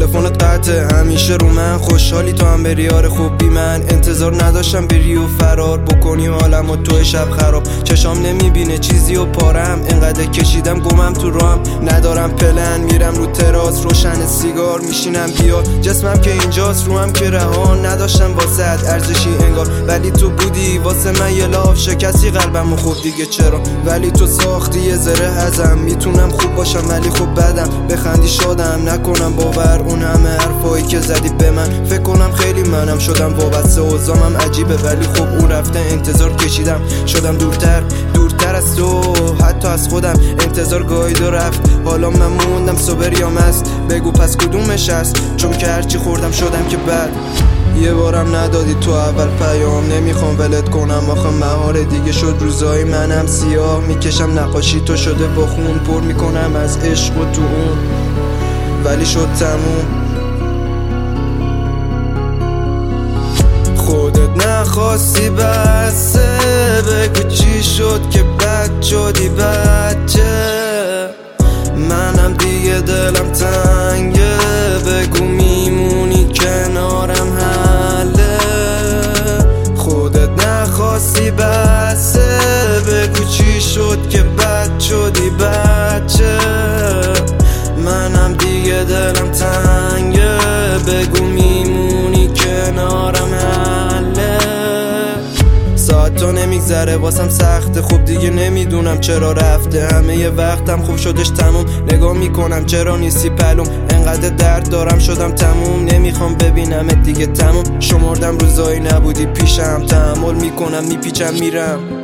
تلفنت قطعه همیشه رو من، خوشحالی تو هم بری آره خوب بی من. انتظار نداشتم بری و فرار بکنی حالم و تو شب خراب. چشام نمیبینه چیزی و پارم، انقدر کشیدم گمم تو راهم. ندارم پلن میرم رو تراس، روشن سیگار میشینم بیا. جسمم که اینجاست روحم که رها، نداشتم واسه ارزشی انگار، ولی تو بودی واسه من یه لاف. شکستی قلبم و خب دیگه چرا، ولی تو ساختی یه ذره ازم. میتونم خوب باشم ولی خب بدم، بخندی شادم نکنم باور اون همه حرفایی که زدی به من. فکر کنم خیلی منم شدم وابسته، اوضاعم عجیبه ولی خب اون رفته. انتظار کشیدم شدم دورتر از تو، حتی از خودم. انتظار گاهید و رفت، حالا من موندم صبر یا مست. بگو پس کدومش هست، چون که هرچی خوردم شدم که بد. یه بارم ندادی تو اول پیام، نمیخوام ولت کنم آخه مهار دیگه شد. روزای منم سیاه میکشم، نقاشی تو شده با خون. پر میکنم از عشق و تو اون، ولی شد تموم. خودت نخواستی بسه، بگو چی شد که بد شدی بچه. منم دیگه دلم تنگه، بگو میمونی کنارم حله. خودت نخواستی بسه، بگو چی شد که بد شدی بچه. منم دیگه دلم تنگه، بگو میمونی کنارم حله. ساعت تا نمیگذره واسم سخته، خب دیگه نمیدونم چرا رفته. همه یه وقتم خوب شدش تموم، نگاه میکنم چرا نیستی پلوم. انقدر درد دارم شدم تموم، نمیخوام ببینمت دیگه تموم. شمردم روزایی نبودی پیشم، تحمل میکنم میپیچم میرم.